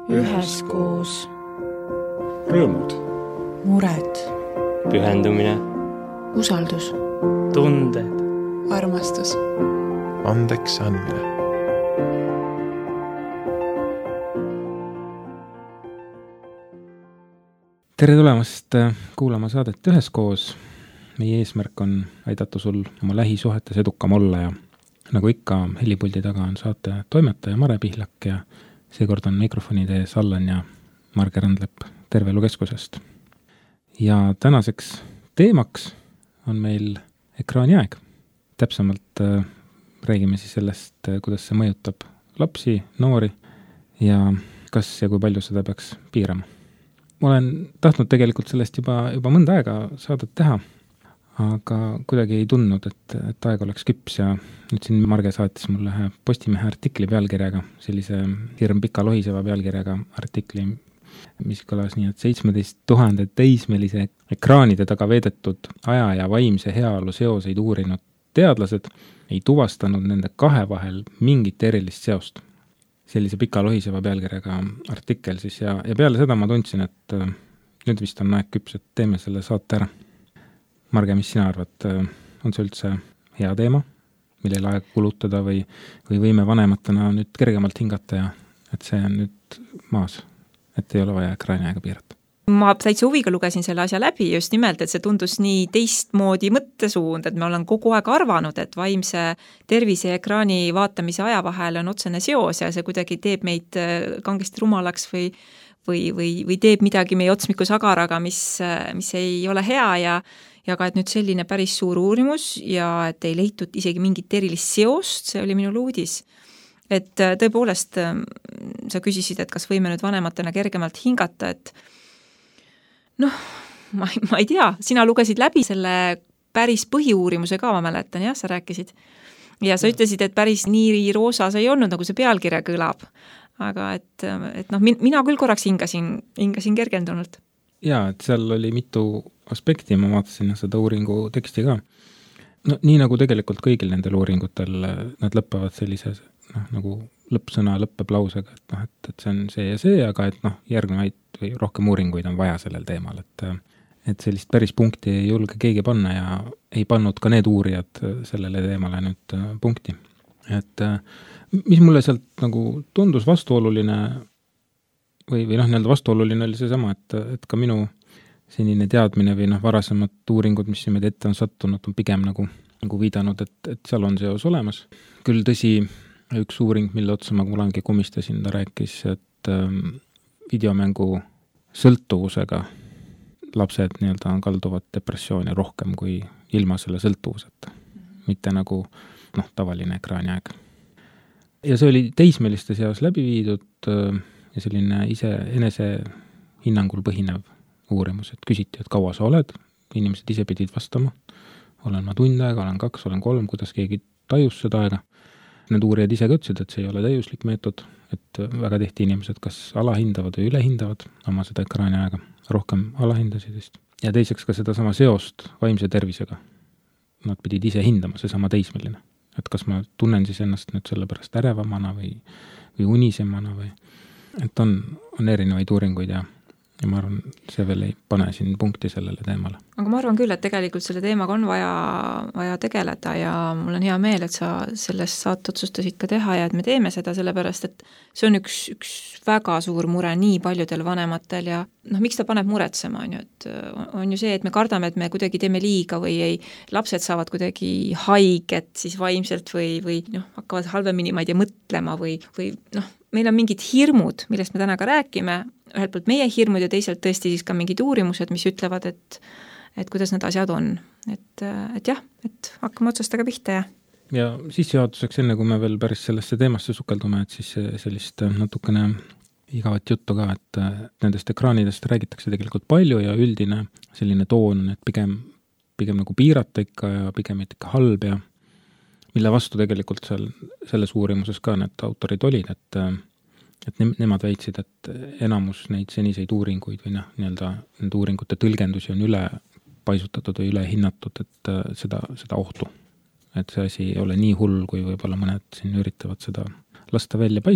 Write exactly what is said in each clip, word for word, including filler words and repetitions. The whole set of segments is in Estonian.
üheskoos. Rõõmud. Mured. Pühendumine. Usaldus. Tunded. Armastus. Andeks andmine. Tere tulemast kuulama saadet Üheskoos. Meie eesmärk on aidata sul oma lähisuhetes edukam olla ja nagu ikka helipuldi taga on saate toimetaja Mare Pihlak ja seekord on mikrofonide ees Allan ja Marge Randlepp Terveelukeskusest. Ja tänaseks teemaks on meil ekraaniaeg. Täpsemalt äh, räägime siis sellest, kuidas see mõjutab lapsi, noori ja kas ja kui palju seda peaks piirama. Ma olen tahtnud tegelikult sellest juba, juba mõnda aega saadet teha, aga kuidagi ei tundnud, et, et aeg oleks küps ja nüüd siin Marge saatis mulle ühe Postimehe artikli pealkirjaga, sellise hirm pika lohiseva pealkirjaga artikli, mis kõlas nii, et seitsmeteist tuhande teismelise ekraanide taga veedetud aja ja vaimse heaolu seoseid uurinud teadlased ei tuvastanud nende kahe vahel mingit erilist seost. Sellise pika lohiseva pealkirjaga artikkel siis ja, ja peale seda ma tundsin, et äh, nüüd vist on aeg küps, et teeme selle saate ära. Marge, mis sina arvad, äh, on see üldse hea teema, millele aeg kulutada või, või võime vanematena nüüd kergemalt hingata ja et see on nüüd maas, et ei ole vaja ekraani aega piirata? Ma täitsa huviga lugesin selle asja läbi just nimelt, et see tundus nii teistmoodi mõttesuund, et me olen kogu aeg arvanud, et vaimse tervise ja ekraani vaatamise aja vahel on otsene seos ja see kuidagi teeb meid kangesti rumalaks või, või, või, või teeb midagi meie otsmiku sagaraga, mis, mis ei ole hea ja, ja ka, et nüüd selline päris suur uurimus ja et ei leitud isegi mingit erilist seost, see oli minul uudis. Et tõepoolest sa küsisid, et kas võime nüüd vanematena kergemalt hingata, et noh, ma, ma ei tea, sina lugesid läbi selle päris põhiuurimuse ka, ma mäletan, jah, sa rääkisid. Ja sa ütlesid, et päris nii roosa see ei olnud, nagu see pealkirja kõlab. Aga et, et noh, mina küll korraks hingasin, hingasin kergendunult. Jaa, et seal oli mitu aspekti, ma vaatasin seda uuringu teksti ka. No nii nagu tegelikult kõigil nendel uuringutel, nad lõppevad sellise noh, nagu lõppsõna lõppeb lausega, et, noh, et, et see on see ja see, aga et noh, järgnevaid või rohkem uuringuid on vaja sellel teemal, et, et sellist päris punkti ei julge keegi panna ja ei pannud ka need uurijad sellele teemale nüüd punkti. Et mis mulle sealt nagu tundus vastuoluline või, või noh, nii-öelda vastuoluline oli see sama, et, et ka minu senine teadmine või noh, varasemad uuringud, mis siin meid ette on sattunud, on pigem nagu, nagu viidanud, et, et seal on seos olemas. Küll tõsi, üks uuring, mille otsa ma kulangi komistasin, ta rääkis, et ähm, videomängu sõltuvusega lapsed nii-öelda kalduvad depressiooni rohkem kui ilma selle sõltuvuseta. Mitte nagu noh, tavaline ekraaniaeg. Ja see oli teismeliste seas läbi viidud äh, ja selline ise enese hinnangul põhinev uurimus, et küsiti, et kaua sa oled, inimesed ise pidid vastama, olen ma tund aega, olen kaks, olen kolm, kuidas keegi tajus seda aega. Need uurijad ise ka ütlesid, et see ei ole täiuslik meetod, et väga tihti inimesed kas alahindavad või ülehindavad oma seda ekraani aega, rohkem alahindasid vist. Ja teiseks ka seda sama seost vaimse tervisega. Nad pidid ise hindama, see sama teismeline. Et kas ma tunnen siis ennast nüüd selle pärast ärevamana või, või unisemana või et on, on erinevaid uuringuid ja ja ma arvan, see veel ei pane siin punkti sellele teemale. Aga ma arvan küll, et tegelikult selle teemaga on vaja, vaja tegeleda ja mul on hea meel, et sa sellest saate otsustasid ka teha ja et me teeme seda sellepärast, et see on üks, üks väga suur mure nii paljudel vanematel ja noh, miks ta paneb muretsema, on ju, et on ju see, et me kardame, et me kuidagi teeme liiga või ei, lapsed saavad kuidagi haiget siis vaimselt või, või noh, hakkavad halvemini, ma ei tea, mõtlema või, või noh, meil on mingid hirmud, millest me täna ka räägime, ühelt poolt meie hirmud ja teiselt tõesti siis ka mingid uurimused, mis ütlevad, et, et kuidas need asjad on. Et, et jah, et hakkame otsastega pihta ja. Ja sissejuhatuseks enne, kui me veel päris sellesse teemasse sukeldume, et siis sellist natukene igavat juttu ka, et nendest ekraanidest räägitakse tegelikult palju ja üldine selline toon, et pigem, pigem nagu piirata ikka ja pigem ikka halb ja mille vastu tegelikult seal, selles uurimuses ka need autorid olid, et, et ne, nemad väitsid, et enamus neid seniseid uuringuid või noh, nii-öelda need uuringute tõlgendusi on üle paisutatud või üle hinnatud, et seda, seda ohtu. Et see asi ei ole nii hull, kui võib-olla mõned siin üritavad seda lasta välja paista.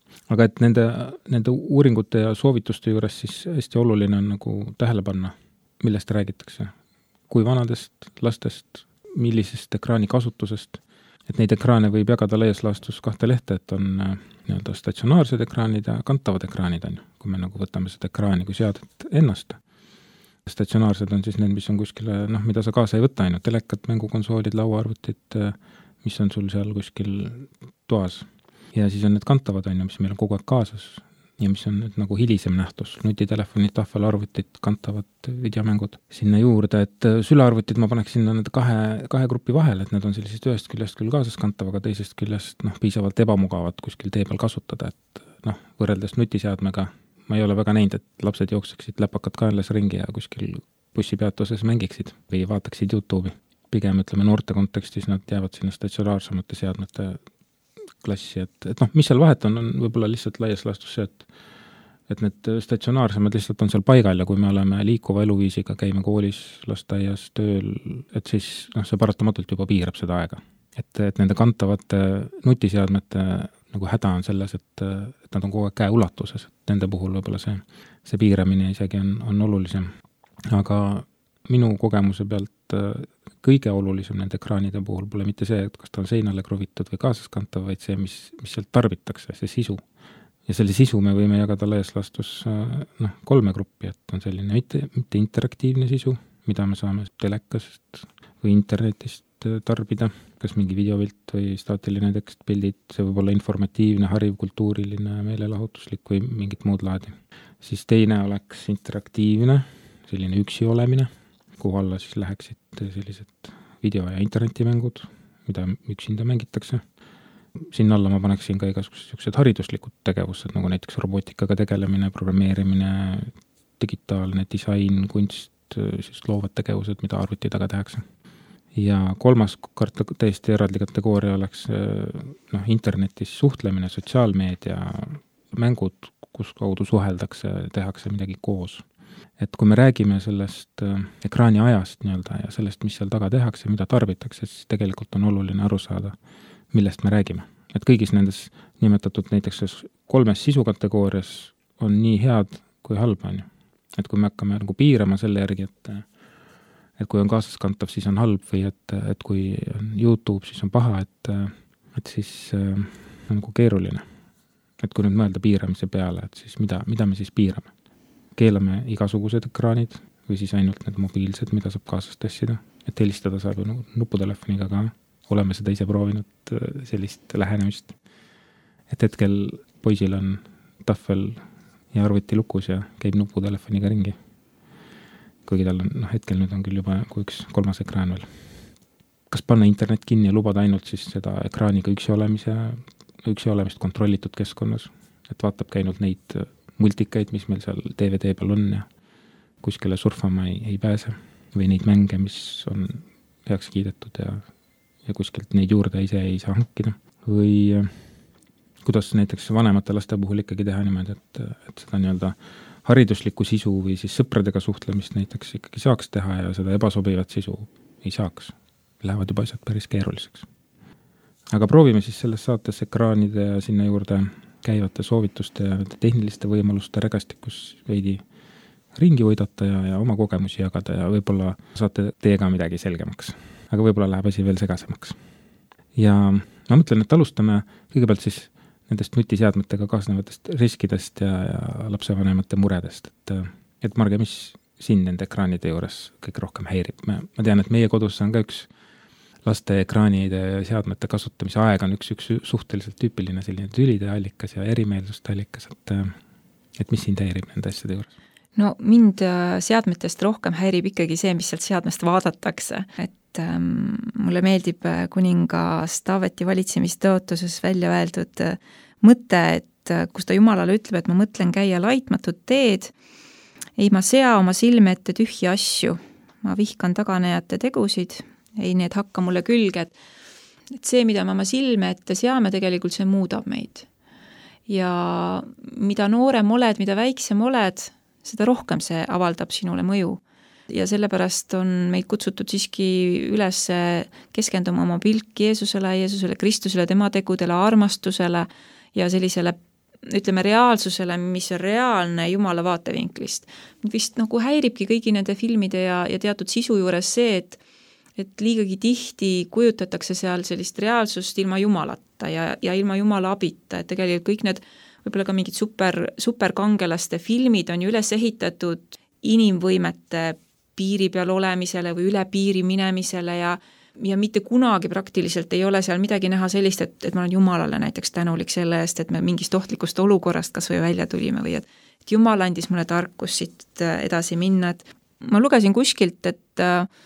aga et nende, nende uuringute ja soovituste juures siis hästi oluline on nagu tähele panna, millest räägitakse. Kui vanadest lastest, millisest ekraani kasutusest, et neid ekraane võib jagada laias laastus kahte lehte, et on nii-öelda statsionaarsed ekraanid ja kantavad ekraanid on, kui me nagu võtame seda ekraani kui seadet ennast. Statsionaarsed on siis need, mis on kuskile, noh, mida sa kaasa ei võta ainult, telekad, mängukonsoolid, lauaarvutid, mis on sul seal kuskil toas. Ja siis on need kantavad on, mis meil on kogu aeg kaasas ja mis on nüüd nagu hilisem nähtus, nutitelefonid, tahvelarvutid, kantavad videomängud sinna juurde, et sülearvutid ma paneks sinna need kahe, kahe grupi vahel, et need on sellised ühest küljest küll kaasas kantav, aga teisest küljest noh, piisavalt ebamugavad kuskil tee peal kasutada, et noh, võrreldes nutiseadmega ma ei ole väga näinud, et lapsed jookseksid läpakad kaenlas ringi ja kuskil bussipeatuses mängiksid või vaataksid YouTube'i. Pigem ütleme noorte kontekstis nad jäävad sinna statsionaarsemate seadmete klassi, et, et noh, mis seal vahet on, on võib-olla lihtsalt laias laastus see, et et need statsionaarsemad lihtsalt on seal paigal ja kui me oleme liikuva eluviisiga, käime koolis, lasteaias, tööl, et siis noh, see paratamatult juba piirab seda aega. Et, et nende kantavate nutiseadmete nagu häda on selles, et, et nad on kogu aeg käe ulatuses, et nende puhul võib-olla see, see piiramine isegi on, on olulisem. Aga minu kogemuse pealt kõige olulisem nende ekraanide puhul pole mitte see, et kas ta on seinale kruvitud või kaasas kantav, vaid see, mis, mis sealt tarbitakse, see sisu. Ja selle sisu me võime jagada laias laastus noh, kolme gruppi, et on selline mitte, mitte interaktiivne sisu, mida me saame telekast või internetist tarbida, kas mingi videopilt või staatiline tekst, pildid, see võib olla informatiivne, hariv, kultuuriline, meelelahutuslik või mingit muud laadi. Siis teine oleks interaktiivne, selline üksi olemine, kuhu alla siis läheksid sellised video- ja internetimängud, mida üksinda mängitakse. Sinna alla ma paneksin ka igasugused hariduslikud tegevused, nagu näiteks robotikaga tegelemine, programmeerimine, digitaalne disain, kunst, siis loovad tegevused, mida arvuti taga tehakse. Ja kolmas kart- täiesti eraldi kategooria oleks noh, internetis suhtlemine, sotsiaalmeedia, mängud, kus kaudu suheldakse, tehakse midagi koos. Et kui me räägime sellest ekraani ajast nii-öelda ja sellest, mis seal taga tehakse, mida tarbitakse, siis tegelikult on oluline aru saada, millest me räägime. Et kõigis nendes nimetatud näiteks kolmes sisukategoorias on nii head kui halb on. Et kui me hakkame nagu piirama selle järgi, et, et kui on kaasaskantav, siis on halb või et, et kui on YouTube, siis on paha, et, et siis on nagu keeruline. Et kui nüüd mõelda piiramise peale, et siis mida, mida me siis piirame? Keelame igasugused ekraanid või siis ainult need mobiilsed, mida saab kaasas tassida. Et helistada saab ju nuputelefoniga ka. Oleme seda ise proovinud sellist lähenemist. Et hetkel poisil on tahvel ja arvuti lukus ja käib nuputelefoniga ringi. Kuigi tal on, noh, hetkel nüüd on küll juba kui üks kolmas ekraan veel. Kas panna internet kinni ja lubada ainult siis seda ekraaniga üksi olemise, üksi olemist kontrollitud keskkonnas, et vaatab käinud neid multikaid, mis meil seal D V D peal on ja kuskile surfama ei, ei pääse või neid mänge, mis on heaks kiidetud ja, ja kuskilt neid juurde ise ei saa hankida. Või kuidas näiteks vanemate laste puhul ikkagi teha niimoodi, et, et seda nii-öelda hariduslikku sisu või siis sõpradega suhtlemist näiteks ikkagi saaks teha ja seda ebasobivat sisu ei saaks. Lähevad juba asjad päris keeruliseks. Aga proovime siis selles saates ekraanide ja sinna juurde käivate soovituste ja tehniliste võimaluste regastikus veidi ringi võidata ja, ja oma kogemusi jagada ja võib-olla saate teega midagi selgemaks. Aga võib-olla läheb asi veel segasemaks. Ja ma mõtlen, et alustame kõigepealt siis nendest nutiseadmetega kaasnevatest riskidest ja, ja lapsevanemate muredest. Et, et Marge, mis siin nende ekraanide juures kõige rohkem häirib? Ma, ma tean, et meie kodus on ka üks laste ekraanide ja seadmete kasutamise aeg on üks, üks suhteliselt tüüpiline selline tülide allikas ja erimeelsuste allikas, et, et mis sind häirib nende asjade juures? No mind seadmetest rohkem häirib ikkagi see, mis sealt seadmest vaadatakse, et ähm, mulle meeldib kuningas Taaveti valitsemistõotuses välja öeldud mõte, et kus ta Jumalale ütleb, et ma mõtlen käia laitmatut teed, ei ma sea oma silme ette tühja asju, ma vihkan taganejate tegusid, ei need hakka mulle külge, et, et see, mida me oma silme ette seame, tegelikult see muudab meid. Ja mida noorem oled, mida väiksem oled, seda rohkem see avaldab sinule mõju. Ja sellepärast on meid kutsutud siiski üles keskenduma oma pilk Jeesusele, Jeesusele, Kristusele, tema tegudele, armastusele ja sellisele ütleme reaalsusele, mis on reaalne Jumala vaatevinklist. Vist nagu häiribki kõigi nende filmide ja, ja teatud sisu juures see, et et liigagi tihti kujutatakse seal sellist reaalsust ilma Jumalata ja, ja ilma Jumala abita, et tegelikult kõik need võib-olla ka mingid super, superkangelaste filmid on ju üles ehitatud inimvõimete piiri peal olemisele või üle piiri minemisele ja, ja mitte kunagi praktiliselt ei ole seal midagi näha sellist, et, et ma olen Jumalale näiteks tänulik selle eest, et me mingist ohtlikust olukorrast kas või välja tulime või et, et Jumal andis mulle tarkus siit edasi minna, et ma lugesin kuskilt, et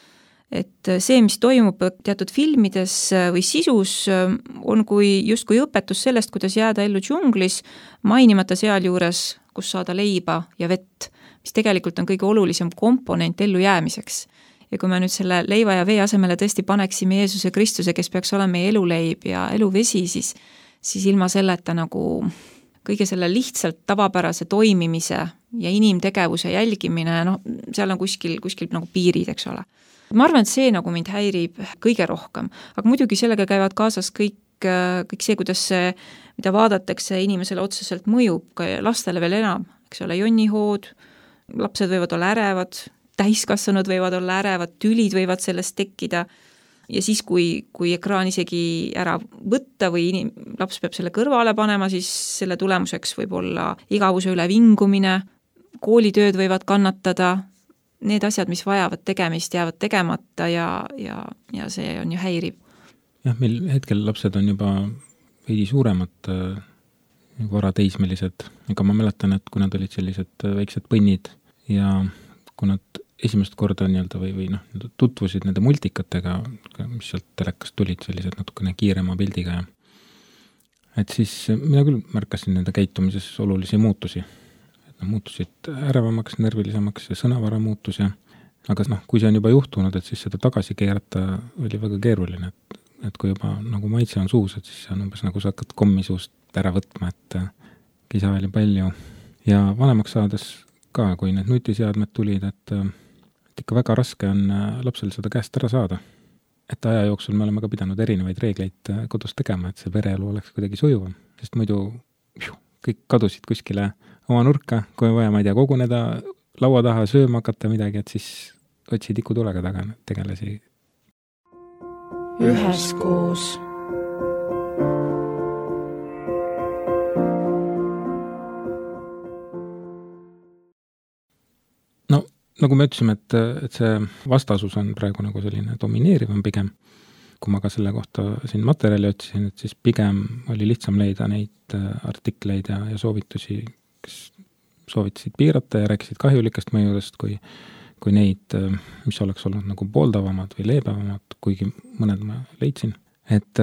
et see, mis toimub teatud filmides või sisus, on kui justkui õpetus sellest, kuidas jääda ellu džunglis, mainimata sealjuures, kus saada leiba ja vett, mis tegelikult on kõige olulisem komponent ellu jäämiseks. Ja kui me nüüd selle leiva ja vee asemele tõesti paneksime Jeesuse Kristuse, kes peaks olema meie eluleib ja eluvesi, siis, siis ilma selleta nagu kõige selle lihtsalt tavapärase toimimise ja inimtegevuse jälgimine, noh, seal on kuskil, kuskil nagu piirid, eks ole. Ma arvan, et see nagu mind häirib kõige rohkem, aga muidugi sellega käivad kaasas kõik, kõik see, kuidas see, mida vaadatakse inimesele otseselt mõjub, ka lastele veel enam, eks ole, jonnihood, lapsed võivad olla ärevad, täiskasvanud võivad olla ärevad, tülid võivad sellest tekkida ja siis, kui, kui ekraan isegi ära võtta või inim, laps peab selle kõrvale panema, siis selle tulemuseks võib olla igavuse üle vingumine, koolitööd võivad kannatada, need asjad, mis vajavad tegemist, jäävad tegemata ja, ja, ja see on ju häirib. Jah, meil hetkel lapsed on juba veidi suuremad, varateismelised, ega ma mäletan, et kui nad olid sellised väiksed põnnid ja kui nad esimest korda nii-öelda või, või noh, tutvusid nende multikatega, mis sealt telekast tulid, sellised natukene kiirema pildiga ja et siis mina küll märkasin nende käitumises olulisi muutusi. Muutusid ärevamaks, närvilisemaks ja sõnavara muutus ja aga noh, kui see on juba juhtunud, et siis seda tagasi keerata oli väga keeruline, et, et kui juba nagu maitse on suus, et siis on umbes nagu sa hakkad kommi suust ära võtma, et kisa oli palju ja vanemaks saades ka, kui need nutiseadmed tulid, et, et ikka väga raske on lapsel seda käest ära saada. Et aja jooksul me oleme ka pidanud erinevaid reegleid kodus tegema, et see pereelu oleks kuidagi sujuvam, sest muidu pjuh, kõik kadusid kuskile oma nurka, kui on vaja, ma ei tea, koguneda, laua taha sööma hakata midagi, et siis otsi tikutulega taga tegelasi. Üheskoos. No, nagu me ütlesime, et, et see vastasus on praegu nagu selline domineerivam pigem. Kui ma ka selle kohta siin materjali otsisin, et siis pigem oli lihtsam leida neid artikleid ja, ja soovitusi, kes soovitasid piirata ja rääkisid kahjulikest mõjudest, kui, kui neid, mis oleks olnud nagu pooldavamad või leebavamad, kuigi mõned ma leidsin. Et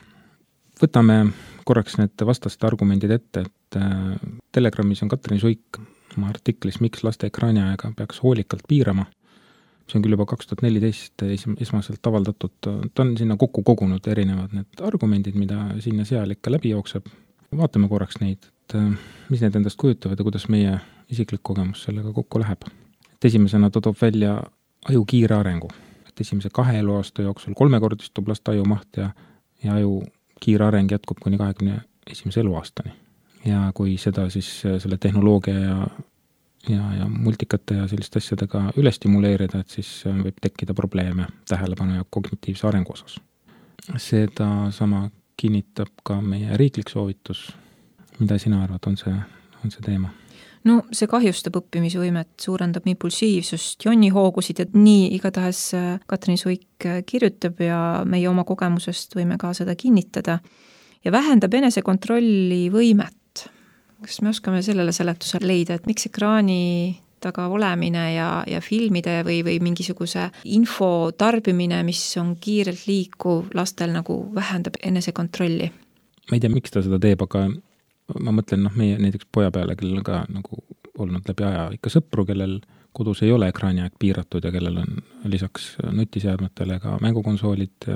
võtame korraks need vastaste argumendid ette, et Telegramis on Katrin Suik oma artiklis Miks laste ekraaniaega peaks hoolikalt piirama. See on küll juba kaks tuhat neliteist esmaselt avaldatud, ta on sinna kokku kogunud erinevad need argumendid, mida siin ja seal ikka läbi jookseb. Vaatame korraks neid, et mis need endast kujutavad ja kuidas meie isiklik kogemus sellega kokku läheb. Et esimesena ta toob välja aju kiire arengu. Et esimese kahe eluaasta jooksul kolmekordistub last aju maht ja, ja aju kiire areng jätkub kuni kahekümne esimese eluaastani. Ja kui seda siis selle tehnoloogia ja ja, ja multikate ja selliste asjadega üle stimuleerida, et siis võib tekkida probleeme tähelepanu ja kognitiivse arengu osas. Seda sama kinnitab ka meie riiklik soovitus. Mida sina arvad, on see, on see teema? No see kahjustab õppimisvõimet, suurendab impulsiivsust, jonnihoogusid, et nii igatahes Katrin Suik kirjutab ja meie oma kogemusest võime ka seda kinnitada ja vähendab enesekontrolli võimet. Kas me oskame sellele seletusele leida, et miks ekraani taga olemine ja, ja filmide või, või mingisuguse info tarbimine, mis on kiirelt liikuv, lastel nagu vähendab enesekontrolli? Ma ei tea, miks ta seda teeb, aga ma mõtlen, noh, meie näiteks poja peale, kellel ka nagu olnud läbi aja ikka sõpru, kellel kodus ei ole ekraaniaeg piiratud ja kellel on lisaks nutiseadmetele ka mängukonsoolid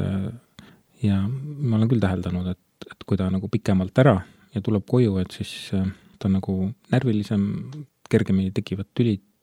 ja ma olen küll täheldanud, et, et kui ta nagu pikemalt ära ja tuleb koju, et siis ta on nagu närvilisem, kergemini tekivad tülid,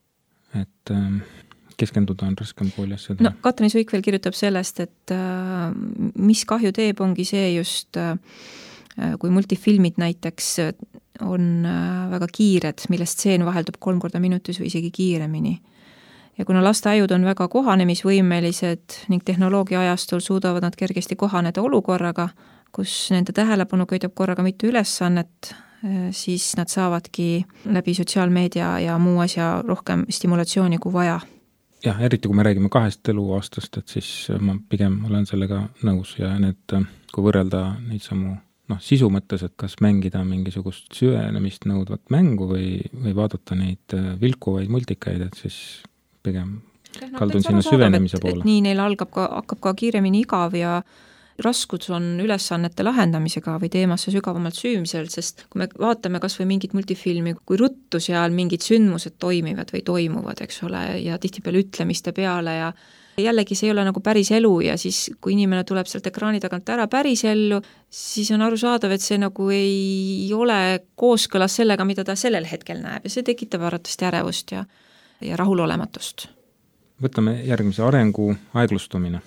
et keskenduda on raskem kooli asjadele. No Katrin Suik veel kirjutab sellest, et mis kahju teeb, ongi see just kui multifilmid näiteks on väga kiired, millest stseen vaheldub kolm korda minutis või isegi kiiremini. Ja kuna laste ajud on väga kohanemisvõimelised ning tehnoloogia ajastul suudavad nad kergesti kohaneda olukorraga, kus nende tähelepanu köidab korraga mitu ülesannet, siis nad saavadki läbi sotsiaalmeedia ja muu asja rohkem stimulatsiooni kui vaja. Jah, eriti kui me räägime kahest eluaastast, et siis ma pigem olen sellega nõus ja need, kui võrrelda neid samu noh, sisu mõttes, et kas mängida mingisugust süvenemist nõudvat mängu või, või vaadata neid vilkuvaid multikaid, et siis pigem kaldun sinna süvenemise poole. Nii neil algab ka, hakkab ka kiiremini igav ja raskus on ülesannete lahendamisega või teemasse sügavamalt süümisel, sest kui me vaatame kas või mingit multifilmi, kui ruttu seal mingid sündmused toimivad või toimuvad, eks ole, ja tihtipeale ütlemiste peale ja jällegi see ei ole nagu päris elu ja siis, kui inimene tuleb sealt ekraani tagant ära päris ellu, siis on arusaadav, et see nagu ei ole kooskõlas sellega, mida ta sellel hetkel näeb ja see tekitab arvatavasti ärevust ja, ja rahulolematust. Võtame järgmise arengu aeglustumine.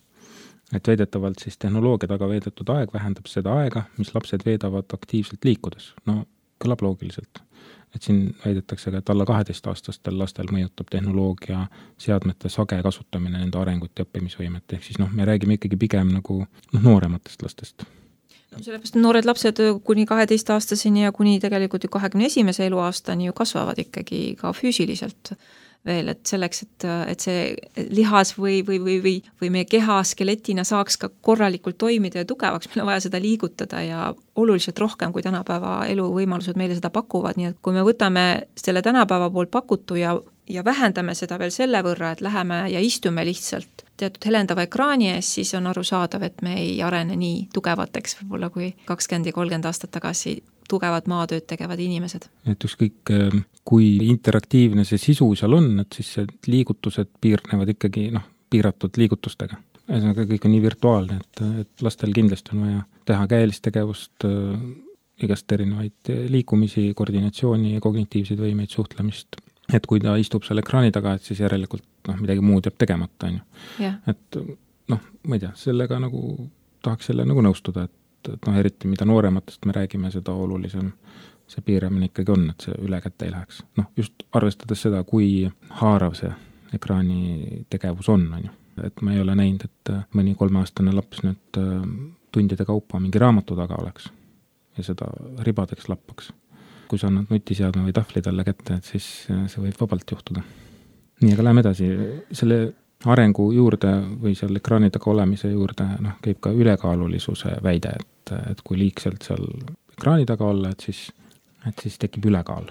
Et veedetavalt siis tehnoloogia taga veedetud aeg vähendab seda aega, mis lapsed veedavad aktiivselt liikudes. No, kõlab loogiliselt. Et siin väidetakse ka, et alla kaheteistaastastel lastel mõjutab tehnoloogia seadmete sage kasutamine nende arengut ja õppimisvõimet. Ehk siis noh, me räägime ikkagi pigem nagu noh, noorematest lastest. No, sellepärast noored lapsed kuni kaheteistaastaseni ja kuni tegelikult ju kahekümne esimese eluaastani ju kasvavad ikkagi ka füüsiliselt veel, et selleks, et, et see lihas või, või, või, või, või meie keha skeletina saaks ka korralikult toimida ja tugevaks, meil on vaja seda liigutada ja oluliselt rohkem, kui tänapäeva eluvõimalused meile seda pakuvad, nii et kui me võtame selle tänapäeva poolt pakutu ja, ja vähendame seda veel selle võrra, et läheme ja istume lihtsalt teatud helendava ekraani ees, siis on arusaadav, et me ei arene nii tugevateks võib-olla kui kakskümmend ja kolmkümmend aastat tagasi tugevad maatööd tegevad inimesed. Et ükskõik, kui interaktiivne see sisu seal on, et siis see liigutused piirnevad ikkagi noh, piiratud liigutustega. Ühesõnaga kõik on nii virtuaalne, et, et lastel kindlasti on vaja teha käelist tegevust, igast erinevaid liikumisi, koordinatsiooni ja kognitiivseid võimeid, suhtlemist. Et kui ta istub seal ekraani taga, et siis järelikult noh, midagi muud jääb tegemata. On ju. Yeah. Et noh, ma ei tea, sellega nagu tahaks selle nagu nõustuda, et et noh, eriti mida noorematest me räägime, seda olulisem see piiramine ikkagi on, et see üle kätte ei läheks. Noh, just arvestades seda, kui haarav see ekraani tegevus on, on ju. Et ma ei ole näinud, et mõni kolmeaastane laps nüüd tundide kaupa mingi raamatu taga oleks ja seda ribadeks lappaks. Kui sa annad nutiseadme või tahvli talle kätte, et siis see võib vabalt juhtuda. Nii, aga läheme edasi. Selle arengu juurde või seal ekraani taga olemise juurde noh, käib ka ülekaalulisuse väide, et, et kui liigselt seal ekraani taga olla, et siis, et siis tekib ülekaal.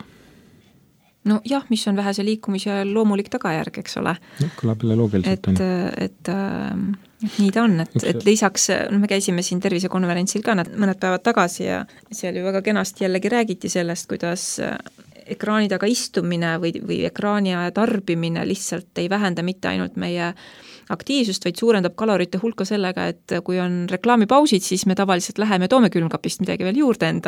No jah, mis on vähese liikumise loomulik tagajärg, eks ole. No, kõlab jälle loogiliselt. Et, et, et, et nii ta on, et, et lisaks no, me käisime siin tervisekonverentsil ka mõned päevad tagasi ja seal ju väga kenasti jällegi räägiti sellest, kuidas ekraani taga istumine või, või ekraani aja tarbimine lihtsalt ei vähenda mitte ainult meie aktiivsust, vaid suurendab kalorite hulka sellega, et kui on reklaamipausid, siis me tavaliselt läheme toome külmkapist midagi veel juurde enda.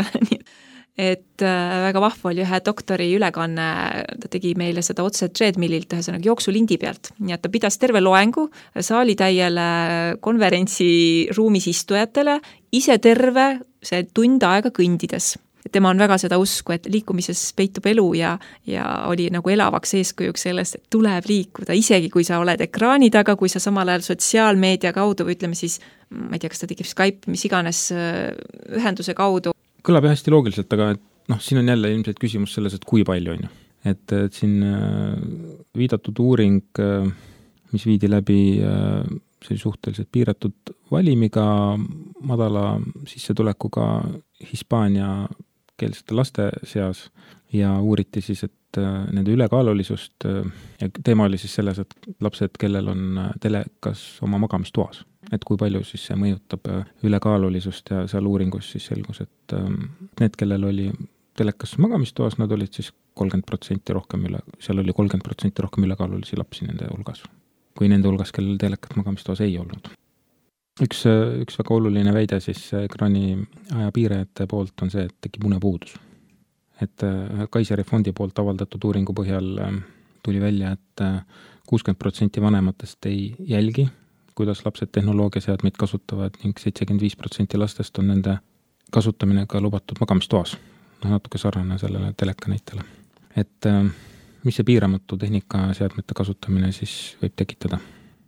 Et väga vahva oli ühe doktori ülekanne, ta tegi meile seda otse treadmillilt, ühesõnaga jooksulindi pealt. Nii et ta pidas terve loengu saalitäiele konverentsiruumis istujatele, ise terve see tund aega kõndides. Tema on väga seda usku, et liikumises peitub elu ja, ja oli nagu elavaks eeskujuks sellest, et tuleb liikuda, isegi kui sa oled ekraani taga, kui sa samal ajal sotsiaalmeedia kaudu või ütleme siis, ma ei tea, kas ta tegib Skype, mis iganes ühenduse kaudu. Kõlab hästi loogiliselt, aga et, noh, siin on jälle ilmselt küsimus selles, et kui palju on ju. Et, et siin viidatud uuring, mis viidi läbi see suhteliselt piiratud valimiga, madala sissetulekuga Hispaania keelsete laste seas ja uuriti siis, et nende ülekaalulisust ja teema oli siis selles, et lapsed, kellel on telekas oma magamistoas, et kui palju siis see mõjutab ülekaalulisust ja seal uuringus siis selgus, et need, kellel oli telekas magamistoas, nad olid siis kolmkümmend protsenti rohkem üle, seal oli kolmkümmend protsenti rohkem ülekaalulisi lapsi nende hulgas, kui nende hulgas, kellel telekat magamistoas ei olnud. Üks, üks väga oluline väide siis ekraani aja piirajate poolt on see, et tekib unepuudus. Et Kaiseri fondi poolt avaldatud uuringu põhjal tuli välja, et kuuskümmend protsenti vanematest ei jälgi, kuidas lapsed tehnoloogiaseadmeid kasutavad ning seitsekümmend viis protsenti lastest on nende kasutamine ka lubatud magamistoas, no natuke sarnane sellele teleka näitele. Et mis see piiramatu tehnika seadmete kasutamine siis võib tekitada?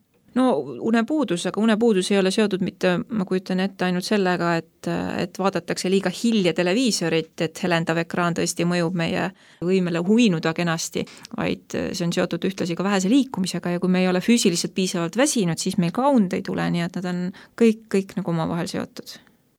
No unepuudus, aga unepuudus ei ole seotud mitte, ma kujutan ette ainult sellega, et, et vaadatakse liiga hilja televiisorit, et helendav ekraan tõesti mõjub meie võimele huvinuda kenasti, vaid see on seotud ühtlasi ka vähese liikumisega ja kui me ei ole füüsiliselt piisavalt väsinud, siis meil ka und ei tule, nii et nad on kõik, kõik nagu omavahel seotud.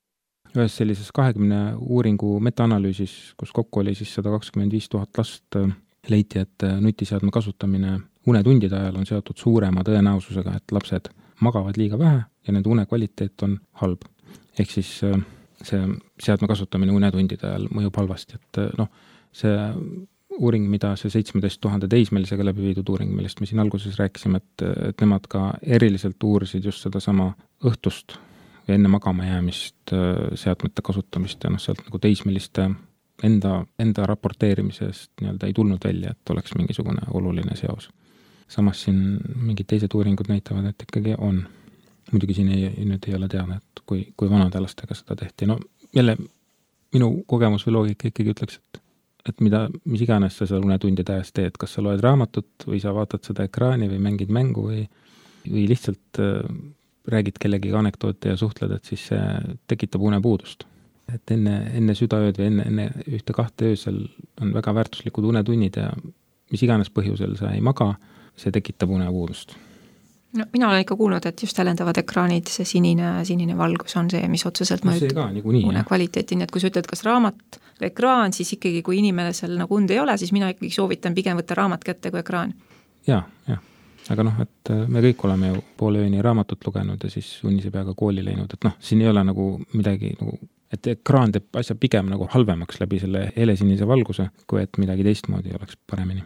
Ühes sellises kahekümne uuringu metaanalüüsis, kus kokku oli siis sada kakskümmend viis tuhat last, leiti, et nutiseadme kasutamine unetundide ajal on seotud suurema tõenäosusega, et lapsed magavad liiga vähe ja nende une kvaliteet on halb. Ehk siis see seadme kasutamine unetundide ajal mõjub halvasti, et noh, see uuring, mida see seitsmeteist tuhande teismelisega läbi viidud uuring, millest me siin alguses rääkisime, et, et nemad ka eriliselt uurisid just seda sama õhtust ja enne magama jäämist seadmete kasutamist ja noh, sealt nagu teismeliste enda, enda raporteerimisest nii-öelda ei tulnud välja, et oleks mingisugune oluline seos. Samas siin mingid teised uuringud näitavad, et ikkagi on. Muidugi siin ei, nüüd ei ole teada, et kui, kui vanade lastega seda tehti. No jälle minu kogemus või loogika ikkagi ütleks, et, et mida, mis iganes sa seal unetundide ajast teed, kas sa loed raamatut või sa vaatad seda ekraani või mängid mängu või, või lihtsalt äh, räägid kellegi anekdoote ja suhtled, et siis see tekitab unepuudust. Et enne, enne südaööd või enne, enne ühte kahte öösel on väga väärtuslikud unetunnid ja mis iganes põhjusel sa ei maga, see tekitab unepuudust. No, mina olen ikka kuulnud, et just helendavad ekraanid, see sinine, sinine valgus on see, mis otseselt no, mõjutab nii, une kvaliteeti, nii et kui sa ütled, kas raamat või ekraan, siis ikkagi kui inimesel nagu und ei ole, siis mina ikkagi soovitan pigem võtta raamat kätte kui ekraan. Jaa, jah. Aga noh, et me kõik oleme ju poole ööni raamatut lugenud ja siis unise peaga kooli läinud, et noh, siin ei ole nagu midagi nagu et ekraan teeb asja pigem nagu halvemaks läbi selle helesinise valguse, kui et midagi teistmoodi oleks paremini.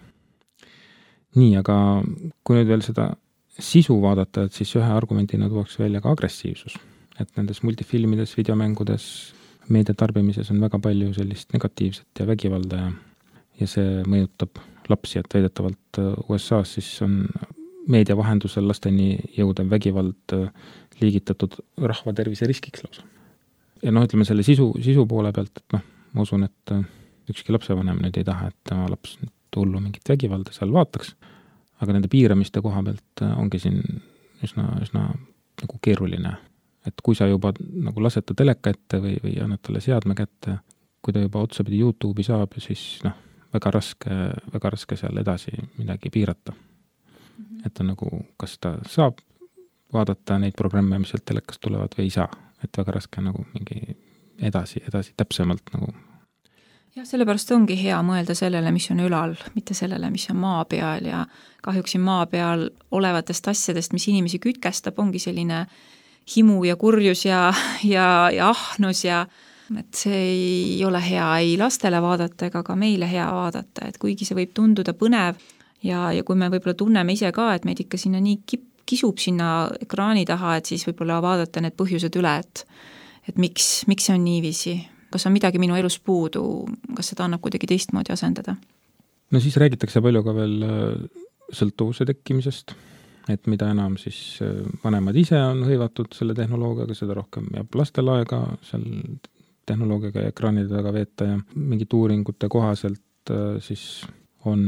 Nii, aga kui nüüd veel seda sisu vaadata, et siis ühe argumentina tuuakse välja ka agressiivsus. Et nendes multifilmides, videomängudes, meediatarbimises on väga palju sellist negatiivset ja vägivalda ja, ja see mõjutab lapsi, et väidetavalt U S A-s siis on meedia vahendusel lasteni jõudev vägivald liigitatud rahva tervise riskiks lausa. Ja noh, ütleme selle sisu, sisu poole pealt, et noh, ma usun, et ükski lapsevanem nüüd ei taha, et tema laps hullu mingit vägivalda seal vaataks, aga nende piiramiste koha pealt ongi siin üsna, üsna nagu keeruline, et kui sa juba nagu lased ta teleka ette või, või annad talle seadme kätte, kui ta juba otsapidi YouTube'i saab, siis noh, väga raske, väga raske seal edasi midagi piirata. Mm-hmm. Et on nagu, kas ta saab vaadata neid programme, mis sealt telekast tulevad või ei saa, et väga raske nagu mingi edasi, edasi täpsemalt nagu. Jah, sellepärast ongi hea mõelda sellele, mis on ülal, mitte sellele, mis on maa peal ja kahjuks maa peal olevatest asjadest, mis inimesi kütkestab, ongi selline himu ja kurjus ja, ja, ja ahnus ja et see ei ole hea ei lastele vaadata ega ka meile hea vaadata, et kuigi see võib tunduda põnev ja, ja kui me võib-olla tunneme ise ka, et meid ikka sinna nii kip, kisub sinna ekraani taha, et siis võib-olla vaadata need põhjused üle, et, et miks, miks see on niiviisi. Kas on midagi minu elus puudu, kas seda annab kuidagi teistmoodi asendada? No siis räägitakse palju ka veel sõltuvuse tekkimisest, et mida enam siis vanemad ise on hõivatud selle tehnoloogiaga, seda rohkem jääb lastel aega seal tehnoloogiaga ja ekraanide taga veeta ja mingit uuringute kohaselt siis on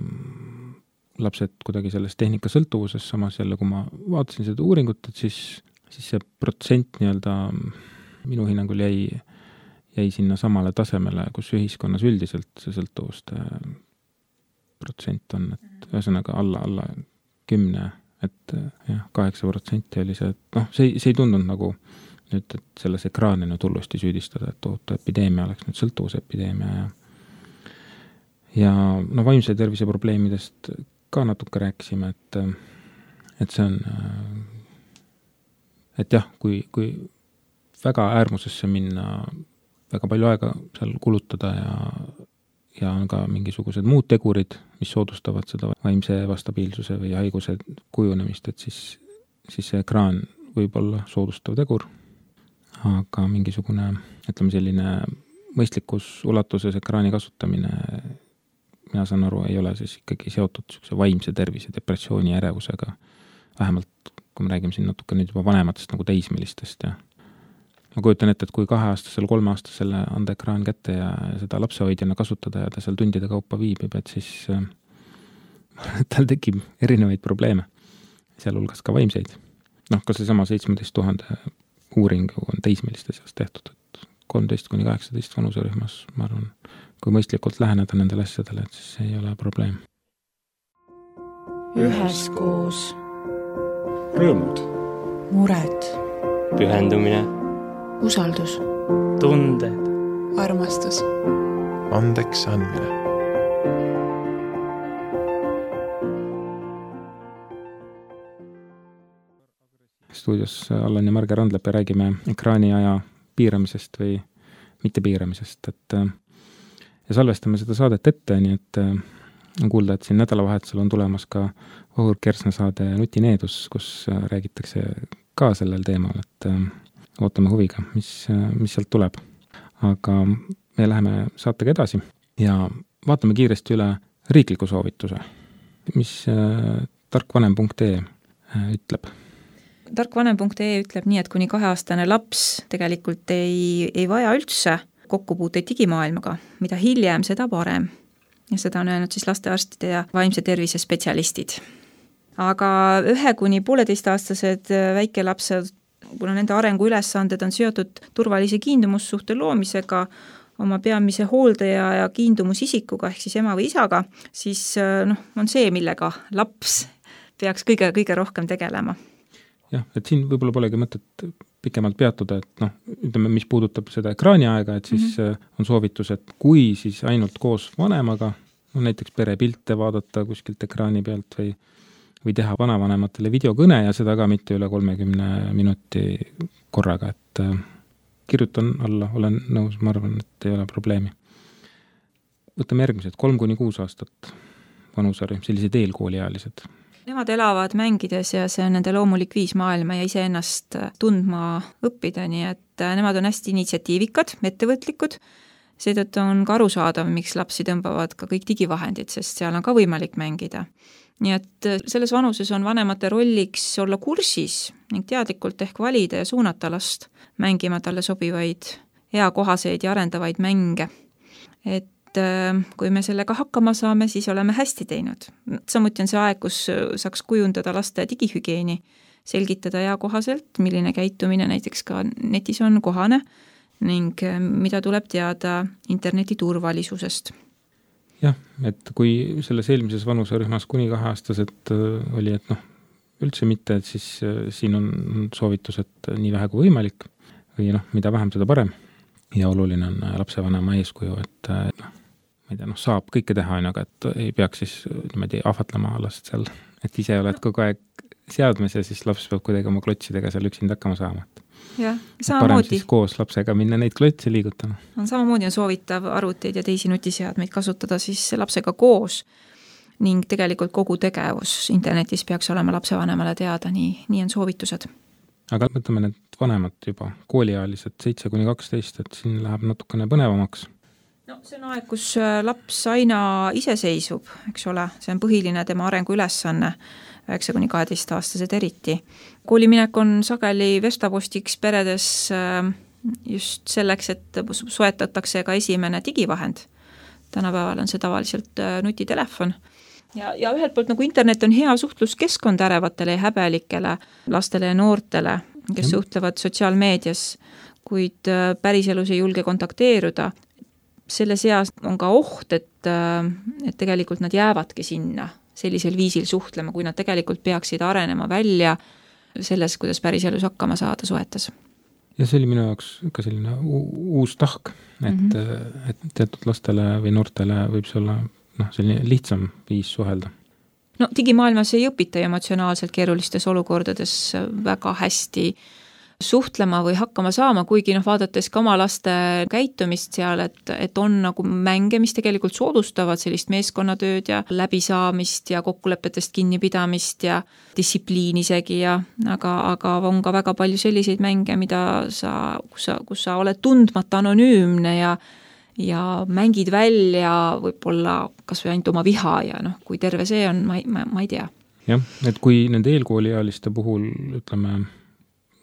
lapsed kuidagi selles tehnika sõltuvuses, samas jälle, kui ma vaatasin seda uuringut, et siis, siis see protsent nii-öelda minu hinnangul jäi jäi sinna samale tasemele, kus ühiskonnas üldiselt see sõltuvuste protsent on, et ühesõnaga alla, alla kümne, et jah, kaheksa protsenti oli see, et noh, see, see ei tundunud nagu nüüd, et selles ekraani nüüd hullusti süüdistada, et tohutu epideemia oleks nüüd sõltuvuse epideemia ja ja no vaimse tervise probleemidest ka natuke rääkisime, et et see on et jah, kui, kui väga äärmusesse minna väga palju aega seal kulutada ja, ja on ka mingisugused muud tegurid, mis soodustavad seda vaimse vastabiilsuse või haiguse kujunemist, et siis, siis see ekraan võib olla soodustav tegur, aga mingisugune, ütleme selline mõistlikus ulatuses ekraani kasutamine, mina saan aru, ei ole siis ikkagi seotud vaimse tervise, depressiooni, ärevusega, vähemalt kui me räägime siin natuke nüüd juba vanematest nagu teismelistest ja ma kujutan ette, et kui kaheaastasel, kolmeaastasele anda ekraan kätte ja seda lapsehoidjana kasutada ja ta seal tundide kaupa viibib, et siis äh, tal tekib erinevaid probleeme, sealhulgas ka vaimseid. Noh, kas see sama seitsmeteist tuhande uuring on teismeliste seas tehtud, et kolmteist kuni kaheksateist vanuserühmas, ma arvan, kui mõistlikult läheneda nendele asjadele, et siis ei ole probleem. üheskoos. Rõõmud. Mured. Pühendumine. Usaldus. Tunded. Armastus. Andeks andmine. Stuudios Allan ja Marge Randlep ja räägime ekraaniaja piiramisest või mitte piiramisest, et ja salvestame seda saadet ette, nii et on kuulda, et siin nädalavahetusel on tulemas ka Vahur Kersna saade Nutineedus, kus räägitakse ka sellel teemal, et ootame huviga, mis, mis sealt tuleb. Aga me läheme saatega edasi ja vaatame kiiresti üle riikliku soovituse, mis tarkvanem punkt ee ütleb. tarkvanem punkt ee ütleb nii, et kuni kaheaastane laps tegelikult ei, ei vaja üldse kokkupuuteid digimaailmaga, mida hiljem, seda parem. Ja seda on öelnud siis lastearstide ja vaimse tervise spetsialistid. Aga ühe kuni pooleteistaastased väikelapsed, kuna nende arengu ülesanded on seotud turvalise kiindumussuhte loomisega, oma peamise hooldaja ja kiindumusisikuga, ehk siis ema või isaga, siis noh, on see, millega laps peaks kõige, kõige rohkem tegelema. Jah, et siin võib-olla polegi mõtet pikemalt peatuda, et noh, ütleme, mis puudutab seda ekraaniaega, et siis mm -hmm. on soovitus, et kui siis ainult koos vanemaga, no näiteks perepilte vaadata kuskilt ekraani pealt või, või teha vanavanematele videokõne ja seda ka mitte üle kolmekümne minuti korraga, et äh, kirjutan alla, olen nõus, ma arvan, et ei ole probleemi. Võtame järgmised, kolm kuni kuus aastat vanuserühm, sellised eelkooliealised. Nemad elavad mängides ja see on nende loomulik viis maailma ja iseennast tundma õppida, nii et nemad on hästi initsiatiivikad, ettevõtlikud. Seetõttu on ka arusaadav, miks lapsi tõmbavad ka kõik digivahendid, sest seal on ka võimalik mängida. Nii et selles vanuses on vanemate rolliks olla kursis ning teadlikult ehk valida ja suunata last mängima talle sobivaid, eakohaseid ja arendavaid mänge. Et kui me sellega hakkama saame, siis oleme hästi teinud. Samuti on see aeg, kus saaks kujundada laste digihügeeni, selgitada eakohaselt, milline käitumine näiteks ka netis on kohane ning mida tuleb teada interneti turvalisusest. Jah, et kui selles eelmises vanuserühmas kuni kaheaastased oli, et noh, üldse mitte, et siis siin on soovitus, et nii vähe kui võimalik või noh, mida vähem, seda parem. Ja oluline on lapsevanema eeskuju, et noh, ma ei tea, noh, saab kõike teha, aga et ei peaks siis niimoodi ahvatlema last seal, et ise oled kogu aeg seadmes ja siis laps peab kuidagi oma klotsidega seal üksinda hakkama saama. Ja, parem siis koos lapsega minna neid klotse liigutama. On samamoodi on soovitav arvuteid ja teisi nutiseadmeid kasutada siis lapsega koos ning tegelikult kogu tegevus internetis peaks olema lapsevanemale teada, nii, nii on soovitused. Aga võtame need vanemad juba, kooliealised seitse kuni kaksteist, et siin läheb natukene põnevamaks. No see on aeg, kus laps aina ise seisub, eks ole, see on põhiline tema arengu ülesanne, üheksa kuni kaheteist aastased eriti. Kooliminek on sageli verstapostiks peredes just selleks, et soetatakse ka esimene digivahend. Tänapäeval on see tavaliselt nutitelefon. Ja, ja ühelt poolt nagu internet on hea suhtluskeskkond ärevatele ja häbelikele lastele ja noortele, kes mm. suhtlevad sotsiaalmeedias, kuid päriselus ei julge kontakteeruda. Selle seas on ka oht, et, et tegelikult nad jäävadki sinna sellisel viisil suhtlema, kui nad tegelikult peaksid arenema välja selles, kuidas päriselus hakkama saada suhetes. Ja see oli minu jaoks ka selline uus tahk, et, mm -hmm. et teatud lastele või noortele võib see olla noh, selline lihtsam viis suhelda. No digimaailmas ei õpita emotsionaalselt keerulistes olukordades väga hästi suhtlema või hakkama saama, kuigi noh, vaadates ka oma laste käitumist seal, et, et on nagu mänge, mis tegelikult soodustavad sellist meeskonnatööd ja läbisaamist ja kokkulepetest kinnipidamist ja distsipliini isegi ja aga, aga on ka väga palju selliseid mänge, mida sa, kus sa, kus sa oled tundmata anonüümne ja ja mängid välja võib-olla kas või ainult oma viha ja noh, kui terve see on, ma, ma, ma ei tea. Jah, et kui nende eelkooliealiste puhul ütleme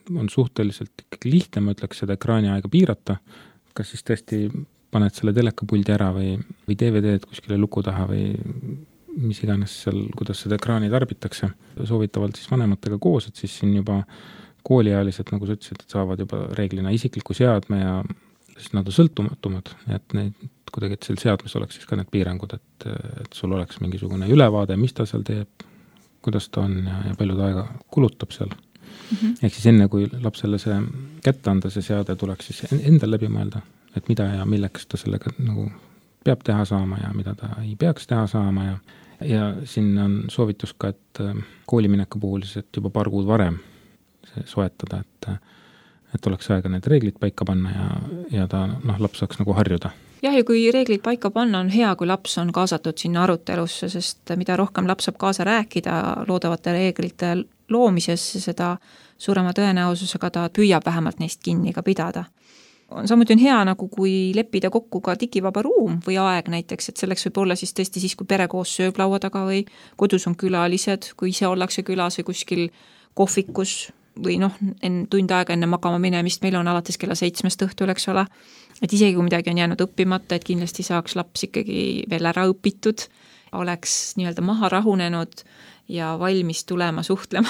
on suhteliselt ikkagi lihtne, ma ütleks seda ekraani aega piirata, kas siis tõesti paned selle telekapuldi ära või, või D V D-d kuskile luku taha või mis iganes seal, kuidas seda ekraani tarbitakse. Soovitavalt siis vanematega koos, et siis siin juba kooliealised, nagu sa ütlesid, et saavad juba reeglina isikliku seadme ja siis nad on sõltumatumad, et neid kuidagi, et seal seadmes oleks siis ka need piirangud, et, et sul oleks mingisugune ülevaade, mis ta seal teeb, kuidas ta on ja, ja palju ta aega kulutab seal. Mm-hmm. Ehk siis enne, kui lapsele see kätte anda, see seade tuleks siis endal läbi mõelda, et mida ja milleks ta sellega nagu peab teha saama ja mida ta ei peaks teha saama ja, ja siin on soovitus ka, et koolimineku puhul siis, et juba paar kuud varem see soetada, et, et oleks aega need reeglid paika panna ja, ja ta, noh, laps saaks nagu harjuda. Jah, ja kui reeglid paika panna, on hea, kui laps on kaasatud sinna arutelusse, sest mida rohkem laps saab kaasa rääkida loodavate reeglite loomises, seda suurema tõenäosusega ta püüab vähemalt neist kinni ka pidada. Samuti on hea, nagu kui leppida kokku ka digivaba ruum või aeg näiteks, et selleks võib olla siis tõesti siis, kui pere koos sööb laua taga või kodus on külalised, kui ise ollakse külas või kuskil kohvikus või noh, enne tund aega enne magama minemist, meil on alates kella seitsmest õhtul, eks ole, et isegi kui midagi on jäänud õppimata, et kindlasti saaks laps ikkagi veel ära õpitud, oleks nii-öelda maha rahunenud ja valmis tulema suhtlema.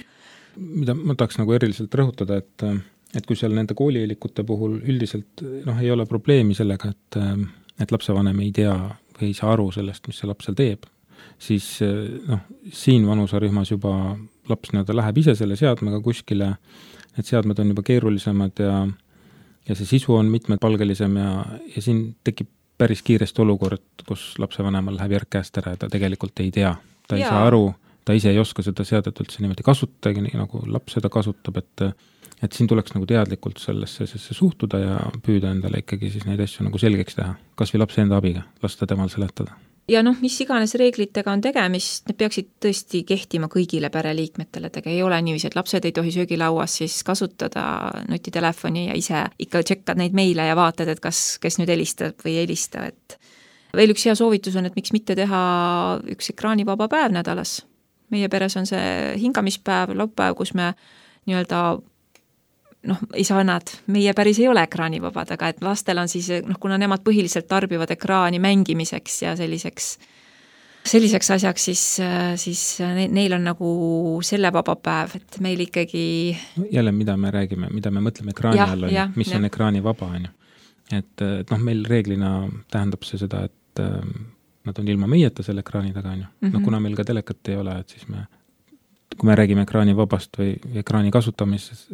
Mida ma tahaks nagu eriliselt rõhutada, et, et kui seal nende koolieelikute puhul üldiselt noh, ei ole probleemi sellega, et, et lapsevanem ei tea või ei saa aru sellest, mis see laps seal teeb, siis noh, siin vanusarühmas juba laps nii-öelda läheb ise selle seadmega kuskile, et seadmed on juba keerulisemad ja, ja see sisu on mitmepalgelisem ja, ja siin tekib päris kiiresti olukord, kus lapsevanemal läheb järg käest ära ja ta tegelikult ei tea. Ta ei ja. saa aru, ta ise ei oska seda seadet üldse niimoodi kasutada, nii nagu laps seda kasutab, et, et siin tuleks nagu teadlikult sellesse, sellesse suhtuda ja püüda endale ikkagi siis neid asju nagu selgeks teha, kas või lapse enda abiga, lasta temal seletada. Ja noh, mis iganes reeglitega on tegemist, need peaksid tõesti kehtima kõigile pereliikmetele, et ei ole niiviisi, et lapsed ei tohi söögilauas siis kasutada nutitelefoni ja ise ikka tšekkad neid meile ja vaatad, et kas, kes nüüd helistab või ei helista, et veel üks hea soovitus on, et miks mitte teha üks ekraanivaba päev nädalas. Meie peres on see hingamispäev, laupäev, kus me nii-öelda noh, ei saa nad, meie päris ei ole ekraanivabad, aga et lastel on siis, noh, kuna nemad põhiliselt tarbivad ekraani mängimiseks ja selliseks, selliseks asjaks, siis, siis neil on nagu selle vaba päev, et meil ikkagi... Jälle, mida me räägime, mida me mõtleme ekraani ja, all, ja, mis ja. on ekraanivaba, on ju. Et, et noh, meil reeglina tähendab see seda, et nad on ilma meieta selle ekraani taga, on ju. Mm -hmm. No kuna meil ka telekat ei ole, et siis me kui me räägime ekraani vabast või ekraani kasutamisest,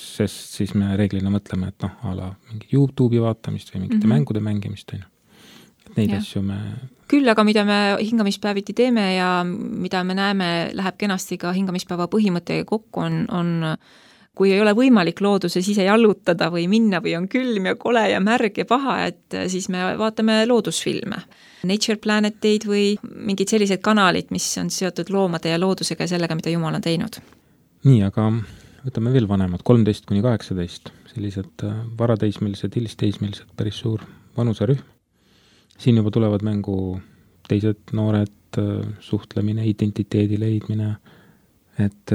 siis me reeglina mõtleme, et noh, ala mingit YouTube'i vaatamist või mingite mm -hmm. mängude mängimist, on ju. Et neid ja. asju me... Küll, aga mida me hingamispäeviti teeme ja mida me näeme, läheb kenasti ka hingamispäeva põhimõttega kokku, on, on kui ei ole võimalik looduses ise jallutada või minna või on külm ja kole ja märg ja paha, et siis me vaatame loodusfilme. Nature Planeteid või mingid sellised kanalid, mis on seotud loomade ja loodusega ja sellega, mida Jumal on teinud. Nii, aga võtame veel vanemad, kolmteist kuni kaheksateist, sellised varateismelised, hilisteismelised, päris suur vanusarühm. Siin juba tulevad mängu teised noored, suhtlemine, identiteedi leidmine, et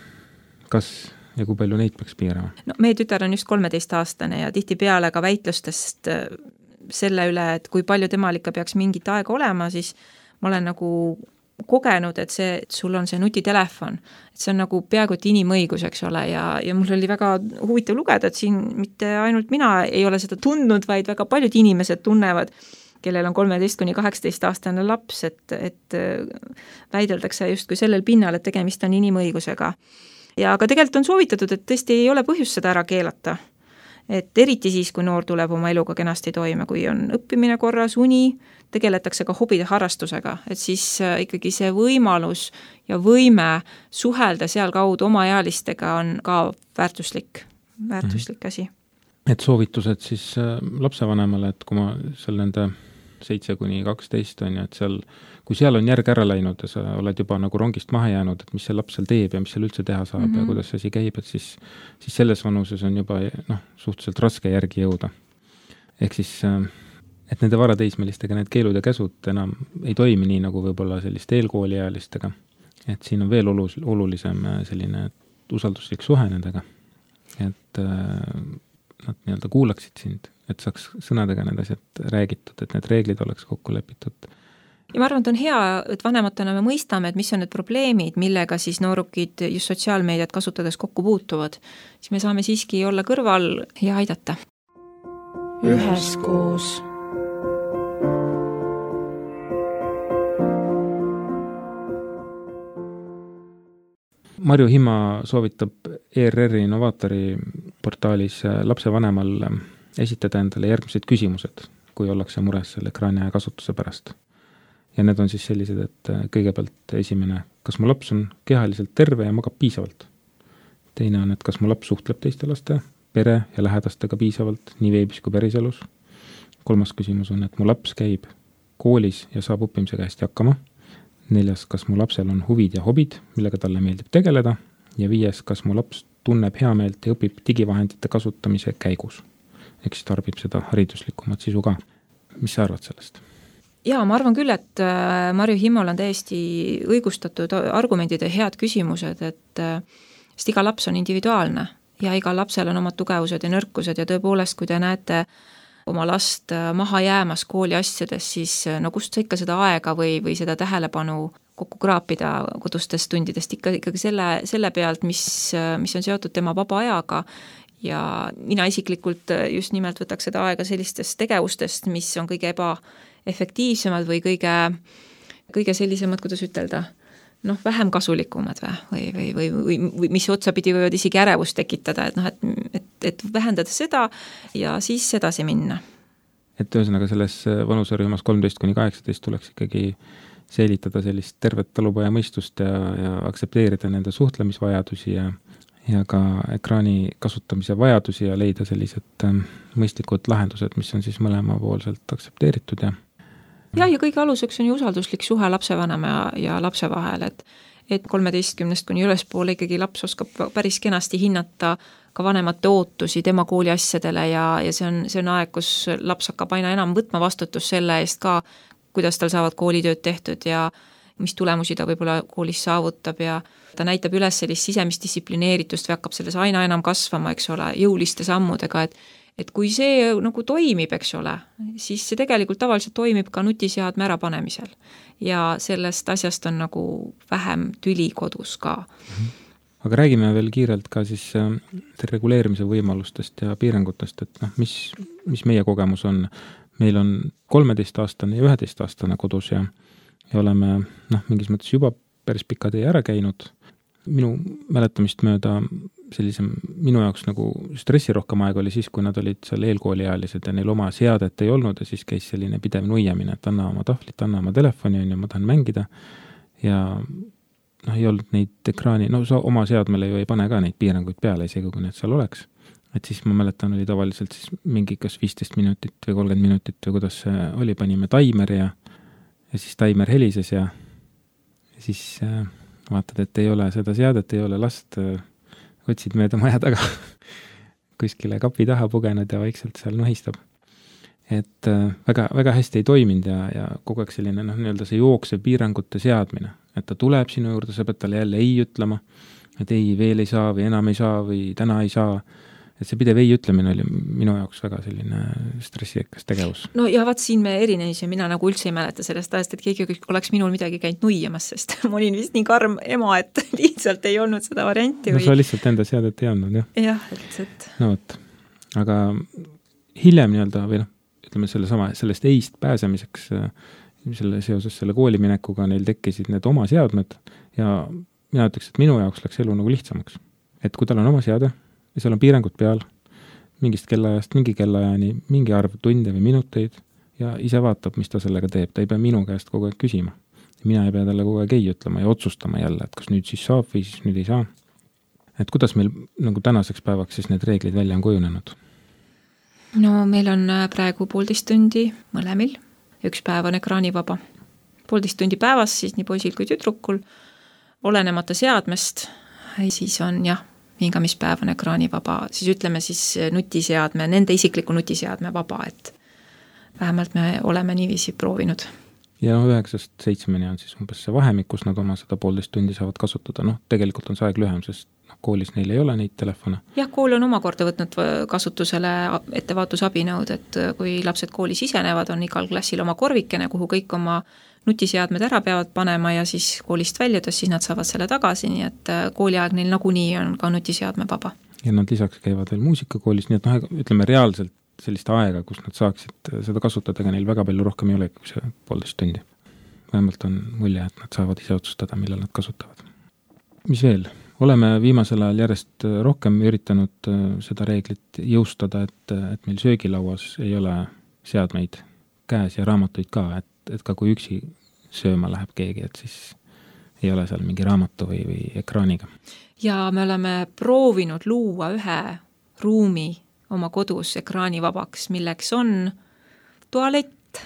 kas ja kui palju neid peaks piirama? No, meie tütar on just kolmeteistaastane ja tihti peale ka väitlustest selle üle, et kui palju temal ikka peaks mingit aega olema, siis ma olen nagu kogenud, et see, et sul on see nutitelefon, et see on nagu peaaegu et inimõigus, eks ole, ja, ja mul oli väga huvitav lugeda, et siin mitte ainult mina ei ole seda tundnud, vaid väga paljud inimesed tunnevad, kellel on kolmeteist kuni kaheksateist aastane laps, et, et väideldakse justkui sellel pinnal, et tegemist on inimõigusega. Ja aga tegelikult on soovitatud, et tõesti ei ole põhjust seda ära keelata. Et eriti siis, kui noor tuleb oma eluga kenasti toime, kui on õppimine korras, uni, tegeletakse ka hobide harrastusega, et siis ikkagi see võimalus ja võime suhelda seal kaudu oma ealistega on ka väärtuslik, väärtuslik asi. Et soovitused siis lapsevanemale, et kui ma seal nende seitse kuni kaksteist on ja et seal, kui seal on järg ära läinud ja sa oled juba nagu rongist maha jäänud, et mis see laps seal teeb ja mis seal üldse teha saab mm -hmm. ja kuidas see asi käib, et siis, siis selles vanuses on juba noh, suhteliselt raske järgi jõuda. Ehk siis, et nende varateismelistega need keelud ja käsud enam ei toimi nii nagu võib-olla selliste eelkooliealistega. Et siin on veel olus, olulisem selline usalduslik suhe nendega. et nad nii-öelda kuulaksid sind, et saaks sõnadega need asjad räägitud, et need reeglid oleks kokku lepitud. Ja ma arvan, et on hea, et vanematena me mõistame, et mis on need probleemid, millega siis noorukid just sotsiaalmeediat kasutades kokku puutuvad. Siis me saame siiski olla kõrval ja aidata. Üheskoos. Marju Hima soovitab E R R-i Innovaatori portaalis lapsevanemal esitada endale järgmised küsimused, kui ollakse mures selle ekraani aja kasutuse pärast. Ja need on siis sellised, et kõigepealt esimene, kas mu laps on kehaliselt terve ja magab piisavalt. Teine on, et kas mu laps suhtleb teiste laste, pere ja lähedastega piisavalt, nii veebis kui päriselus. Kolmas küsimus on, et mu laps käib koolis ja saab õppimisega hästi hakkama. Neljas, kas mu lapsel on huvid ja hobid, millega talle meeldib tegeleda. Ja viies, kas mu laps tunneb heameelt ja õpib digivahendite kasutamise käigus. Eks tarbib seda hariduslikumat sisu ka. Mis sa arvad sellest? Jaa, ma arvan küll, et Marju Himol on täiesti õigustatud argumendid ja head küsimused, et sest iga laps on individuaalne ja iga lapsel on omad tugevused ja nõrkused ja tõepoolest, kui te näete oma last maha jäämas kooli asjades, siis no kust sa ikka seda aega või, või seda tähelepanu kokku kraapida kodustest tundidest ikka, ikkagi selle, selle pealt, mis, mis on seotud tema vaba ajaga. Ja mina isiklikult just nimelt võtaks seda aega sellistest tegevustest, mis on kõige ebaefektiivsemad või kõige, kõige sellisemad, kuidas ütelda, noh, vähem kasulikumad või, või, või, või, või mis otsapidi võivad isegi ärevust tekitada, et, noh, et, et, et vähendada seda ja siis edasi minna. Et ühesõnaga selles vanusarühmas kolmteist kuni kaheksateist tuleks ikkagi säilitada sellist tervet talupoja mõistust ja, ja aktsepteerida nende suhtlemisvajadusi ja ja ka ekraani kasutamise vajadusi ja leida sellised mõistlikud lahendused, mis on siis mõlemapoolselt aktsepteeritud. Ja, ja, ja kõige aluseks on ju usalduslik suhe lapsevanema ja, ja lapse vahel, et, et kolmeteistkümnest kuni ülespoole ikkagi laps oskab päris kenasti hinnata ka vanemate ootusi tema kooli asjadele ja, ja see on, see on aeg, kus laps hakkab aina enam võtma vastutus selle eest ka, kuidas tal saavad koolitööd tehtud ja mis tulemusi ta võib-olla koolis saavutab ja ta näitab üles sellist sisemist distsiplineeritust või hakkab selles aina enam kasvama, eks ole, jõuliste sammudega, et, et kui see nagu toimib, eks ole, siis see tegelikult tavaliselt toimib ka nutiseadme ärapanemisel ja sellest asjast on nagu vähem tüli kodus ka. Aga räägime veel kiirelt ka siis reguleerimise võimalustest ja piirangutest, et noh, mis, mis meie kogemus on. Meil on kolmeteistaastane ja üheteist-aastane kodus ja ja oleme noh, mingis mõttes juba päris pika tee ära käinud. Minu mäletamist mööda sellise minu jaoks nagu stressirohkem aeg oli siis, kui nad olid seal eelkooliealised ja neil oma seadet ei olnud ja siis käis selline pidev nuiamine, et anna oma tahvlit, anna oma telefoni ja ma tahan mängida ja noh, ei olnud neid ekraani, no sa oma seadmele ju ei pane ka neid piiranguid peale, isegi kui need seal oleks. Et siis ma mäletan, oli tavaliselt siis mingi kas viisteist minutit või kolmkümmend minutit või kuidas see oli, panime taimeri ja ja siis taimer helises ja, ja siis äh, vaatad, et ei ole seda seadet, ei ole last, äh, otsid mööda maja taga kuskile kapi taha pugenud ja vaikselt seal nuhistab. Et äh, väga, väga hästi ei toiminud ja, ja kogu aeg selline noh, nii-öelda see jooksev piirangute seadmine, et ta tuleb sinu juurde, sa pead talle jälle ei ütlema, et ei, veel ei saa või enam ei saa või täna ei saa. Et see pidev ei ütlemine oli minu jaoks väga selline stressikas tegevus. No ja vaat siin me erinenis ja mina nagu üldse ei mäleta sellest ajast, et keegi oleks minul midagi käinud nuiamas, sest ma olin vist nii karm ema, et lihtsalt ei olnud seda varianti. No sa lihtsalt enda seadet ei olnud, jah? Jah, et, et... No võt. Aga hiljem nii-öelda, või noh, ütleme selle sama, sellest eist pääsemiseks selle, seoses selle kooliminekuga neil tekkisid need oma seadmed ja mina ütleks, et minu jaoks läks elu nagu lihtsamaks. Et kui tal on oma seade, ja seal on piirangud peal, mingist kellaajast, mingi kellaajani, mingi arv tunde või minuteid ja ise vaatab, mis ta sellega teeb. Ta ei pea minu käest kogu aeg küsima. Mina ei pea talle kogu aeg ei ütlema ja otsustama jälle, et kas nüüd siis saab või siis nüüd ei saa. Et kuidas meil nagu tänaseks päevaks siis need reeglid välja on kujunenud? No meil on praegu poolteist tundi mõlemil. Üks päev on ekraanivaba. Poolteist tundi päevas siis nii poisil kui tüdrukul. Olenemata seadmest, siis on jah, hingamispäev on ekraanivaba, siis ütleme siis nutiseadme, nende isikliku nutiseadme vaba, et vähemalt me oleme niiviisi proovinud. Ja noh, üheksast seitsmeni on siis umbes see vahemik, kus nad oma seda poolteist tundi saavad kasutada. Noh, tegelikult on see aeg lühem, sest noh, koolis neil ei ole neid telefone. Jah, kool on omakorda võtnud kasutusele ettevaatusabinõud, et kui lapsed kooli sisenevad, on igal klassil oma korvikene, kuhu kõik oma nutiseadmed ära peavad panema ja siis koolist väljudes, siis nad saavad selle tagasi, nii et kooliaeg neil nagunii on ka nutiseadme vaba. Ja nad lisaks käivad veel muusikakoolis, nii et noh, ütleme reaalselt sellist aega, kus nad saaksid seda kasutada, aga neil väga palju rohkem ei ole kui see poolteist tundi. Vähemalt on mulje, et nad saavad ise otsustada, millal nad kasutavad. Mis veel? Oleme viimasel ajal järjest rohkem üritanud seda reeglit jõustada, et, et meil söögilauas ei ole seadmeid käes ja raamatuid ka, et, et ka kui üksi sööma läheb keegi, et siis ei ole seal mingi raamatu või, või ekraaniga. Ja me oleme proovinud luua ühe ruumi oma kodus ekraanivabaks, milleks on tualett.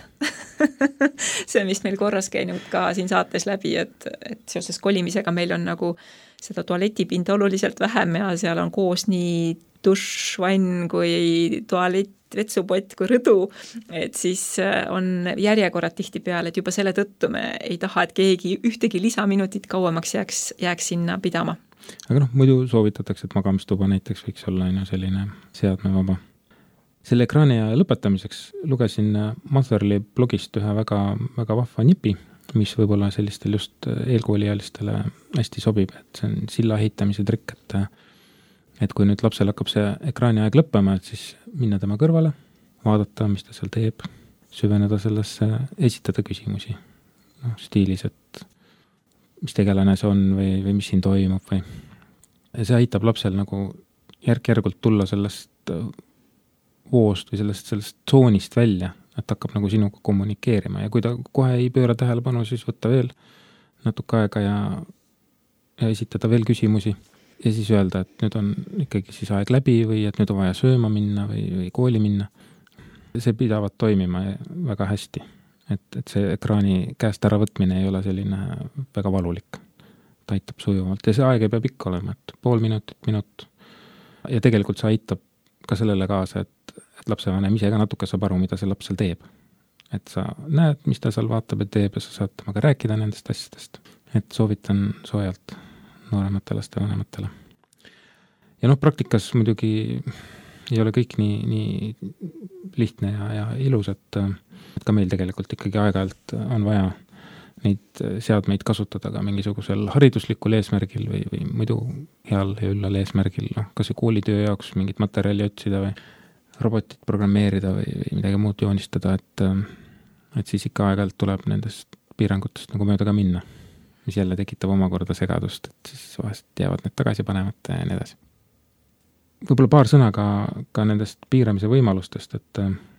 See, mis meil korras käinud ka siin saates läbi, et, et seoses kolimisega meil on nagu seda tualetipinda oluliselt vähem ja seal on koos nii dušš, vann kui tualett, vetsupott kui rõdu, et siis on järjekorrad tihti peale, et juba selle tõttu me ei taha, et keegi ühtegi lisaminutit kauemaks jääks, jääks sinna pidama. Aga noh, muidu soovitatakse, et magamistuba näiteks võiks olla selline seadmevaba. Selle ekraani ja lõpetamiseks lugesin Motherly blogist ühe väga, väga vahva nipi, mis võib-olla sellistel just eelkooliealistele hästi sobib, et see on silla ehitamise trikk, et, et kui nüüd lapsel hakkab see ekraani aeg lõppema, et siis minna tema kõrvale, vaadata, mis ta seal teeb, süveneda sellesse, esitada küsimusi. No, stiilis, et mis tegelane see on või, või mis siin toimub või. Ja see aitab lapsel nagu järk-järgult tulla sellest voost või sellest, sellest tsoonist välja, et hakkab nagu sinuga kommunikeerima ja kui ta kohe ei pööra tähelepanu, siis võtta veel natuke aega ja, ja esitada veel küsimusi ja siis öelda, et nüüd on ikkagi siis aeg läbi või et nüüd on vaja sööma minna või, või kooli minna. See pidavad toimima väga hästi. Et, et see ekraani käest ära võtmine ei ole selline väga valulik. Ta aitab sujuvalt ja see aeg ei pea pikk olema, et pool minutit, minut. Ja tegelikult see aitab ka sellele kaasa, et, et lapsevanem ise ka natuke saab aru, mida see laps seal teeb. Et sa näed, mis ta seal vaatab ja teeb ja sa saad temaga rääkida nendest asjadest. Et soovitan soojalt nooremate laste vanematele. Ja noh, praktikas muidugi ei ole kõik nii, nii lihtne ja, ja ilus, et et ka meil tegelikult ikkagi aeg-ajalt on vaja neid seadmeid kasutada ka mingisugusel hariduslikul eesmärgil või, või muidu heal ja üllal eesmärgil, noh, kas see koolitöö jaoks mingit materjali otsida või robotit programmeerida või, või midagi muud joonistada, et, et siis ikka aeg-ajalt tuleb nendest piirangutest nagu mööda ka minna, mis jälle tekitab omakorda segadust, et siis vahest jäävad need tagasi panemata ja nii edasi. Võib-olla paar sõna ka, ka nendest piiramise võimalustest, et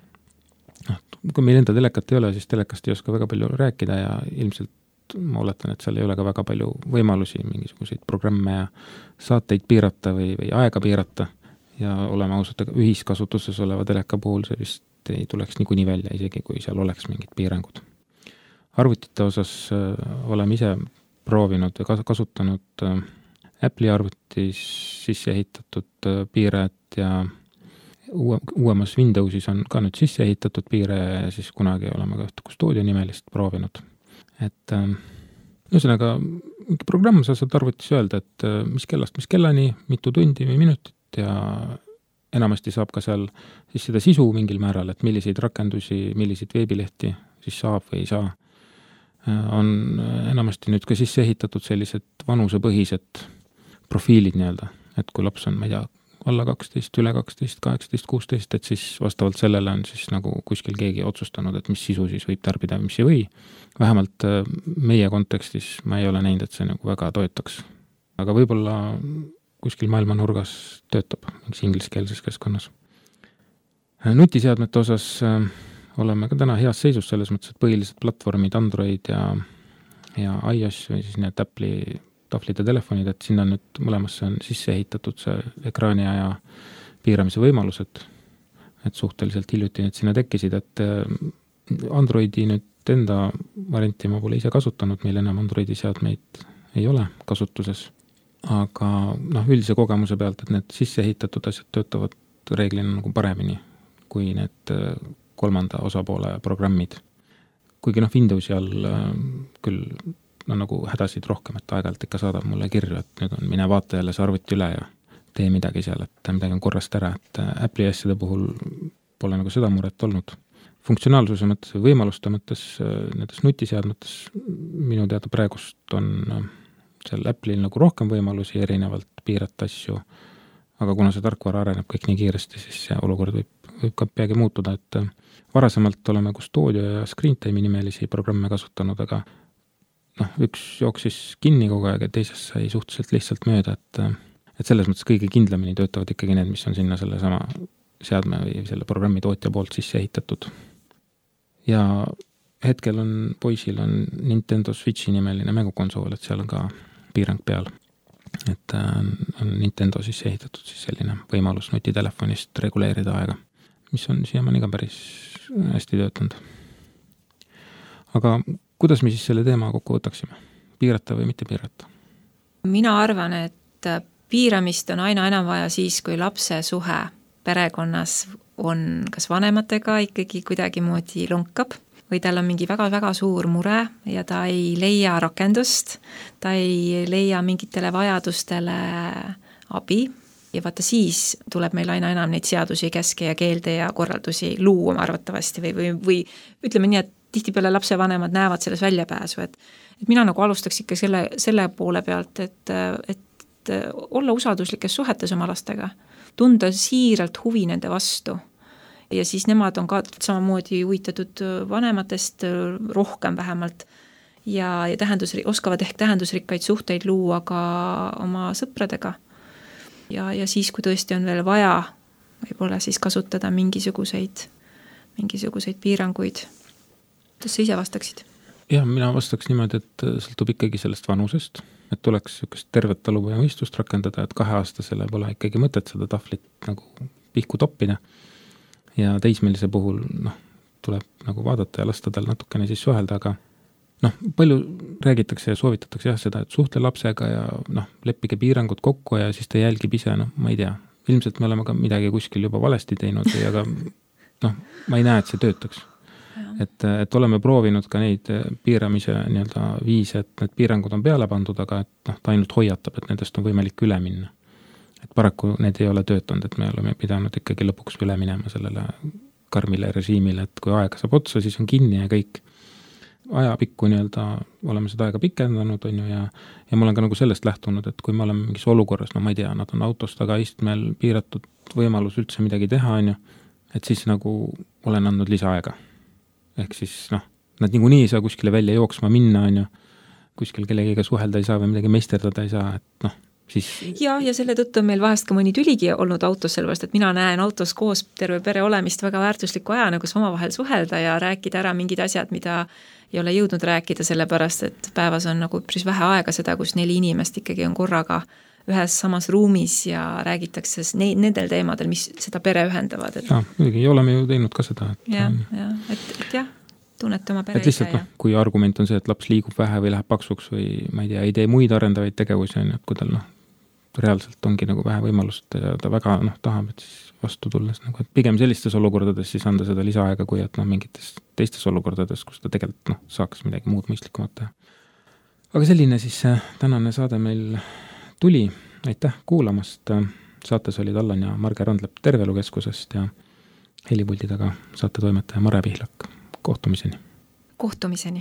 noh, kui meil enda telekat ei ole, siis telekast ei oska väga palju rääkida ja ilmselt ma oletan, et seal ei ole ka väga palju võimalusi mingisuguseid programme ja saateid piirata või, või aega piirata ja olema ausalt, ühiskasutuses oleva teleka puhul see vist ei tuleks niikuinii välja, isegi kui seal oleks mingid piirangud. Arvutite osas oleme ise proovinud või kasutanud Apple'i arvutis sisse ehitatud piiret ja Uue, uuemas Windowsis on ka nüüd sisse ehitatud piire ja siis kunagi oleme ka ühte Custodio nimelist proovinud. Et ühesõnaga, mingi programm sa saad arvutis öelda, et mis kellast, mis kellani, mitu tundi või minutit ja enamasti saab ka seal siis seda sisu mingil määral, et milliseid rakendusi, milliseid veebilehti siis saab või ei saa. On enamasti nüüd ka sisse ehitatud sellised vanusepõhised profiilid nii-öelda, et kui laps on, ma ei tea, alla kaksteist, üle kaksteist, kaheksateist, kuusteist, et siis vastavalt sellele on siis nagu kuskil keegi otsustanud, et mis sisu siis võib tarbida, mis ei või. Vähemalt meie kontekstis ma ei ole näinud, et see nagu väga toetaks. Aga võib-olla kuskil maailma nurgas töötab mingis ingliskeelses keskkonnas. Nutiseadmete osas oleme ka täna heas seisus selles mõttes, et põhilised platvormid Android ja, ja iOS või siis need Apple'i tahvlid ja telefonid, et sinna nüüd mõlemasse on sisse ehitatud see ekraani aja piiramise võimalused, et suhteliselt hiljuti need sinna tekkisid, et Androidi nüüd enda varianti ma pole ise kasutanud, meil enam Androidi seadmeid ei ole kasutuses, aga noh, üldise kogemuse pealt, et need sisse ehitatud asjad töötavad reeglina nagu paremini kui need kolmanda osapoole programmid. Kuigi noh, Windowsi all küll no nagu hädasid rohkem, et aeg-ajalt ikka saadab mulle kirju, et nüüd on mine vaata jälle see arvuti üle ja tee midagi seal, et midagi on korrast ära, et Apple'i asjade puhul pole nagu seda muret olnud. Funktsionaalsuse mõttes või võimaluste mõttes, nendes nutiseadmetes minu teada praegust on seal Apple'il nagu rohkem võimalusi erinevalt piirata asju, aga kuna see tarkvara areneb kõik nii kiiresti, siis see olukord võib, võib ka peagi muutuda, et varasemalt oleme Custodio ja ScreenTime'i nimelisi programme kasutanud, aga noh, üks jooksis kinni kogu aeg ja teises sai suhteliselt lihtsalt mööda, et, et selles mõttes kõige kindlamini töötavad ikkagi need, mis on sinna selle sama seadme või selle programmi tootja poolt sisse ehitatud. Ja hetkel on poisil on Nintendo Switchi nimeline mängukonsool, et seal on ka piirang peal. Et on Nintendo sisse ehitatud siis selline võimalus nutitelefonist reguleerida aega, mis on siiamaani ka päris hästi töötanud. Aga kuidas me siis selle teema kokku võtaksime? Piirata või mitte piirata? Mina arvan, et piiramist on aina enam vaja siis, kui lapse suhe perekonnas on kas vanematega ikkagi kuidagi moodi lonkab või tal on mingi väga-väga suur mure ja ta ei leia rakendust, ta ei leia mingitele vajadustele abi ja vaata siis tuleb meil aina enam neid seadusi, käske ja keelde ja korraldusi luua arvatavasti või, või, või ütleme nii, et tihtipeale lapsevanemad näevad selles väljapääsu, et, et mina nagu alustaks ikka selle, selle poole pealt, et, et olla usalduslikes suhetes oma lastega, tunda siiralt huvi nende vastu ja siis nemad on ka samamoodi huvitatud vanematest rohkem vähemalt ja, ja tähendus, oskavad ehk tähendusrikkaid suhteid luua ka oma sõpradega ja, ja siis, kui tõesti on veel vaja võib-olla siis kasutada mingisuguseid, mingisuguseid piiranguid. Kuidas sa ise vastaksid? Ja, mina vastaks niimoodi, et sõltub ikkagi sellest vanusest, et tuleks sükest tervet talupojamõistust rakendada, et kaheaastasele pole ikkagi mõtet seda tahvlit nagu pihku toppida ja teismelise puhul noh, tuleb nagu vaadata ja lasta tal natukene siis suhelda, aga noh, palju räägitakse ja soovitatakse jah seda, et suhtle lapsega ja noh, leppige piirangud kokku ja siis ta jälgib ise, noh, ma ei tea, ilmselt me oleme ka midagi kuskil juba valesti teinud, aga noh, ma ei näe, et see töötaks. Et, et oleme proovinud ka neid piiramise nii-öelda viise, et need piirangud on peale pandud, aga et noh, ta ainult hoiatab, et nendest on võimalik üle minna. Et paraku need ei ole töötanud, et me oleme pidanud ikkagi lõpuks üle minema sellele karmile režiimile, et kui aega saab otsa, siis on kinni ja kõik. Ajapikku nii-öelda oleme seda aega pikendanud, on ju, ja, ja ma olen ka nagu sellest lähtunud, et kui me oleme mingis olukorras, no ma ei tea, nad on autost taga istmel piiratud võimalus üldse midagi teha, on ju, et siis nagu olen andnud lisaaega. Ehk siis noh, nad niikuinii ei saa kuskile välja jooksma minna, on ju, kuskil kellegiga suhelda ei saa või midagi meisterdada ei saa, et noh, siis... Ja, ja selle tõttu on meil vahest ka mõni tüligi olnud autos, sellepärast, et mina näen autos koos terve pere olemist väga väärtusliku ajana, kus omavahel suhelda ja rääkida ära mingid asjad, mida ei ole jõudnud rääkida, sellepärast, et päevas on nagu üpris vähe aega seda, kus neli inimest ikkagi on korraga ühes samas ruumis ja räägitakse ne- nendel teemadel, mis seda pere ühendavad. Et... Ja, muidugi, oleme ju teinud ka seda. Et, ja, ja, et, et jah, tunnete oma pere et lihtsalt, ise. No, kui argument on see, et laps liigub vähe või läheb paksuks või ma ei tea, ei tee muid arendavaid tegevusi, on, et kui tal noh, reaalselt ongi nagu vähe võimalust ja ta väga noh, tahab, et siis vastu tulles nagu, et pigem sellistes olukordades siis anda seda lisaaega, kui et noh, mingites teistes olukordades, kus ta tegelikult noh, saaks midagi muud mõistlikumat teha. Aga selline siis tänane saade meil tuli, aitäh kuulamast, saates olid Allan ja Marge Randlep Tervelukeskusest ja helipuldi taga saate toimetaja Mare Pihlak. Kohtumiseni. Kohtumiseni.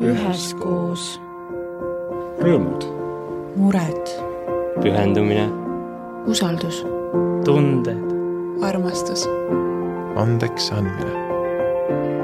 üheskoos, rõõmud, mured, pühendumine, usaldus, tunded, armastus, andeks andmine,